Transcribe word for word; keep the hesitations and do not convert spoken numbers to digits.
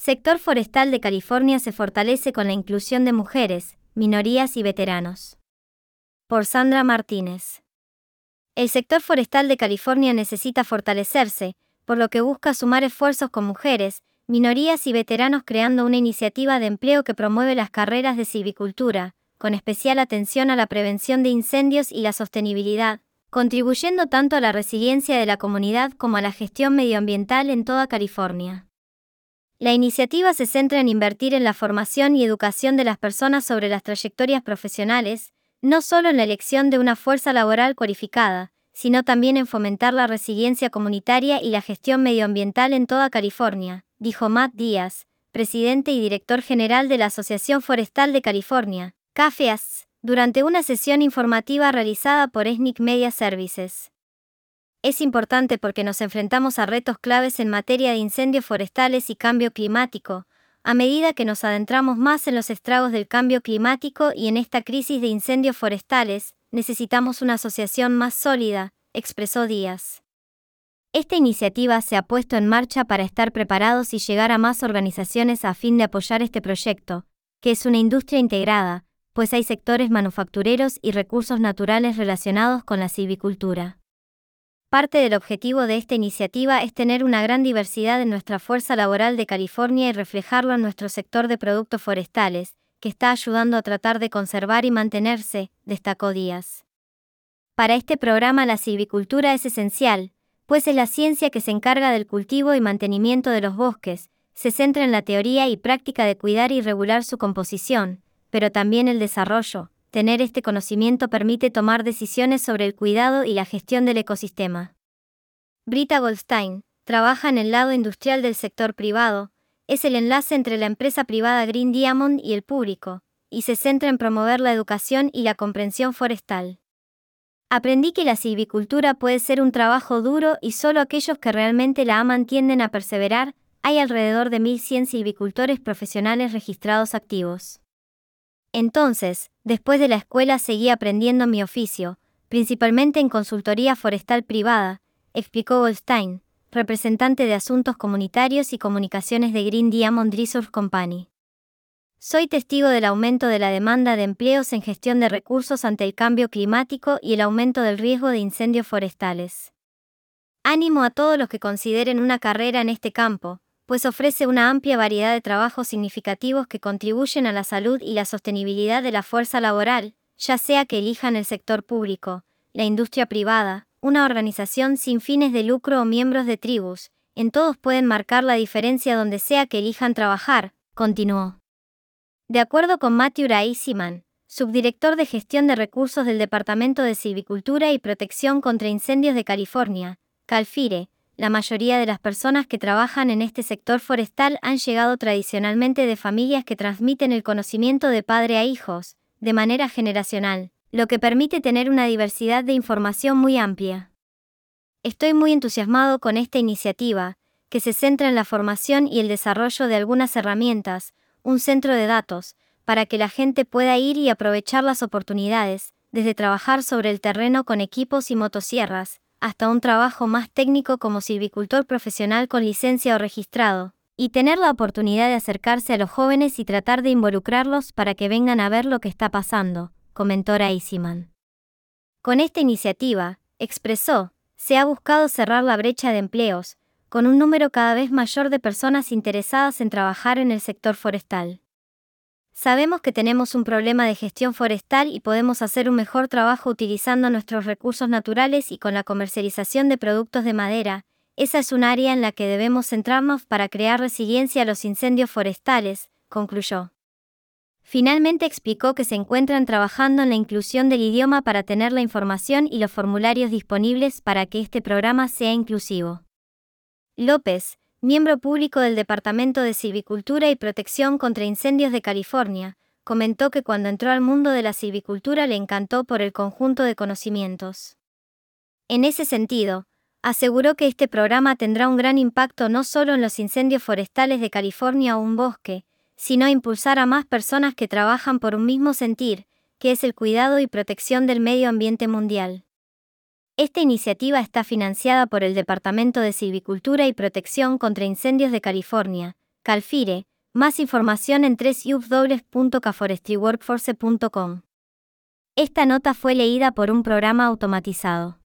Sector forestal de California se fortalece con la inclusión de mujeres, minorías y veteranos. Por Sandra Martínez. El sector forestal de California necesita fortalecerse, por lo que busca sumar esfuerzos con mujeres, minorías y veteranos creando una iniciativa de empleo que promueve las carreras de silvicultura, con especial atención a la prevención de incendios y la sostenibilidad, contribuyendo tanto a la resiliencia de la comunidad como a la gestión medioambiental en toda California. La iniciativa se centra en invertir en la formación y educación de las personas sobre las trayectorias profesionales, no solo en la elección de una fuerza laboral cualificada, sino también en fomentar la resiliencia comunitaria y la gestión medioambiental en toda California, dijo Matt Díaz, presidente y director general de la Asociación Forestal de California, C A F E A S, durante una sesión informativa realizada por Ethnic Media Services. Es importante porque nos enfrentamos a retos claves en materia de incendios forestales y cambio climático, a medida que nos adentramos más en los estragos del cambio climático y en esta crisis de incendios forestales, necesitamos una asociación más sólida, expresó Díaz. Esta iniciativa se ha puesto en marcha para estar preparados y llegar a más organizaciones a fin de apoyar este proyecto, que es una industria integrada, pues hay sectores manufactureros y recursos naturales relacionados con la silvicultura. Parte del objetivo de esta iniciativa es tener una gran diversidad en nuestra fuerza laboral de California y reflejarlo en nuestro sector de productos forestales, que está ayudando a tratar de conservar y mantenerse, destacó Díaz. Para este programa la silvicultura es esencial, pues es la ciencia que se encarga del cultivo y mantenimiento de los bosques, se centra en la teoría y práctica de cuidar y regular su composición, pero también el desarrollo. Tener este conocimiento permite tomar decisiones sobre el cuidado y la gestión del ecosistema. Britta Goldstein trabaja en el lado industrial del sector privado, es el enlace entre la empresa privada Green Diamond y el público, y se centra en promover la educación y la comprensión forestal. Aprendí que la silvicultura puede ser un trabajo duro y solo aquellos que realmente la aman tienden a perseverar. Hay alrededor de mil cien silvicultores profesionales registrados activos. Entonces, después de la escuela seguí aprendiendo mi oficio, principalmente en consultoría forestal privada, explicó Goldstein, representante de asuntos comunitarios y comunicaciones de Green Diamond Resource Company. Soy testigo del aumento de la demanda de empleos en gestión de recursos ante el cambio climático y el aumento del riesgo de incendios forestales. Ánimo a todos los que consideren una carrera en este campo, pues ofrece una amplia variedad de trabajos significativos que contribuyen a la salud y la sostenibilidad de la fuerza laboral, ya sea que elijan el sector público, la industria privada, una organización sin fines de lucro o miembros de tribus, en todos pueden marcar la diferencia donde sea que elijan trabajar, continuó. De acuerdo con Matthew Eisiman, subdirector de gestión de recursos del Departamento de Silvicultura y Protección contra Incendios de California, CalFIRE, la mayoría de las personas que trabajan en este sector forestal han llegado tradicionalmente de familias que transmiten el conocimiento de padre a hijos, de manera generacional, lo que permite tener una diversidad de información muy amplia. Estoy muy entusiasmado con esta iniciativa, que se centra en la formación y el desarrollo de algunas herramientas, un centro de datos, para que la gente pueda ir y aprovechar las oportunidades, desde trabajar sobre el terreno con equipos y motosierras, hasta un trabajo más técnico como silvicultor profesional con licencia o registrado, y tener la oportunidad de acercarse a los jóvenes y tratar de involucrarlos para que vengan a ver lo que está pasando, comentó Eisiman. Con esta iniciativa, expresó, se ha buscado cerrar la brecha de empleos, con un número cada vez mayor de personas interesadas en trabajar en el sector forestal. Sabemos que tenemos un problema de gestión forestal y podemos hacer un mejor trabajo utilizando nuestros recursos naturales y con la comercialización de productos de madera. Esa es un área en la que debemos centrarnos para crear resiliencia a los incendios forestales, concluyó. Finalmente explicó que se encuentran trabajando en la inclusión del idioma para tener la información y los formularios disponibles para que este programa sea inclusivo. López, miembro público del Departamento de Silvicultura y Protección contra Incendios de California, comentó que cuando entró al mundo de la silvicultura le encantó por el conjunto de conocimientos. En ese sentido, aseguró que este programa tendrá un gran impacto no solo en los incendios forestales de California o un bosque, sino impulsar a más personas que trabajan por un mismo sentir, que es el cuidado y protección del medio ambiente mundial. Esta iniciativa está financiada por el Departamento de Silvicultura y Protección contra Incendios de California, Calfire, más información en doble u doble u doble u punto caforestryworkforce punto com. Esta nota fue leída por un programa automatizado.